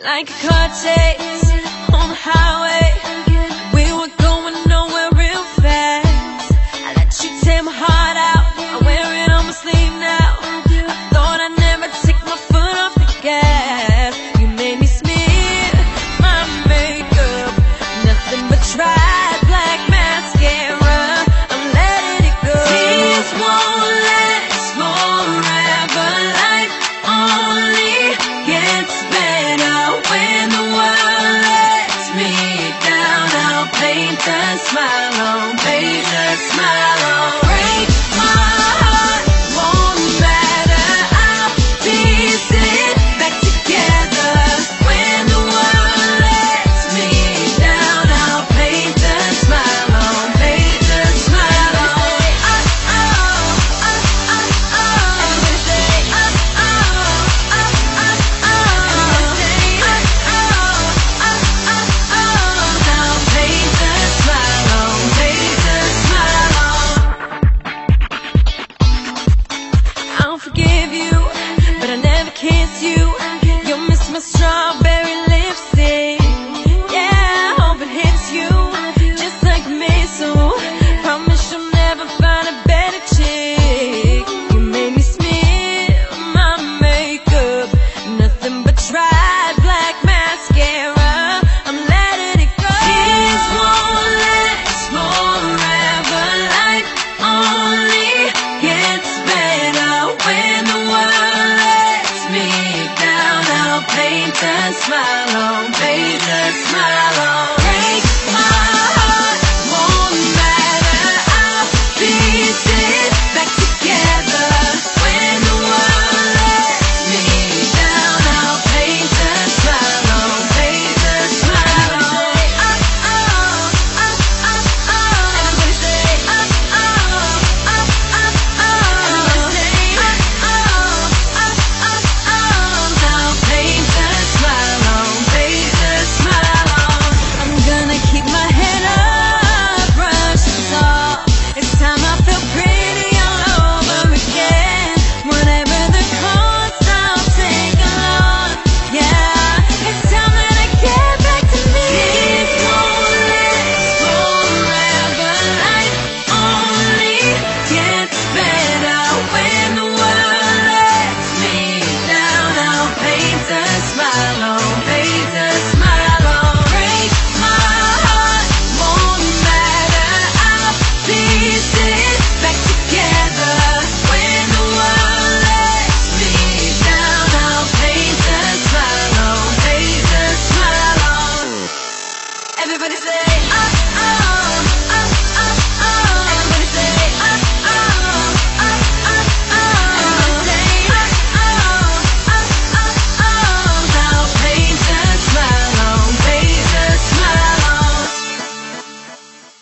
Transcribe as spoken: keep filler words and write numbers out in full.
like a car chase on the highway. We were going nowhere real fast. I let you tear my heart out. I wear it on my sleeve now. I thought I'd never take my foot off the gas. You made me smear my makeup, nothing but tried black mascara. I'm letting it go. Tears won't last forever. Life only gets better when the world lets me down. I'll paint a smile on, paint a smile on. Break my heart, won't matter. I'll piece it back together. When the world lets me down, I'll paint a smile on, paint a smile on. Oh, oh, oh, oh, oh. Everybody say, oh, oh, oh, oh, oh. Everybody say, oh, oh, oh, oh, oh. I'll paint a smile on, paint a smile on. I'll forgive you, but I never kiss you. You'll miss my strawberry lipstick. Yeah, I hope it hits you just like a missile. Promise you'll never find a better chick. You made me smear my makeup, nothing but tried black mascara. I'm letting it go. Tears won't last forever. Life only gets better when the world lets me down. I'll paint a smile on, paint a smile on. Break my heart, won't matter. I'll piece it back together. When the world lets me down, I'll paint a smile on, paint a smile on. Oh, oh, oh, oh, oh. Everybody say, oh, oh, oh, oh, oh. Everybody say, oh, oh, oh, oh, oh. I'll paint a smile on, paint a smile on. I'm gonna keep my head up, brush it off. It's time I feel pretty all over again. Whatever the cost, I'll take along. Yeah, it's time that I get back to me. Tears won't last forever. Life only gets better when the world lets me down. I'll paint a smile on, paint a smile on. Break my heart, won't matter. I'll piece it back together. When the world lets me down, I'll paint a smile on, paint a smile on. Everybody say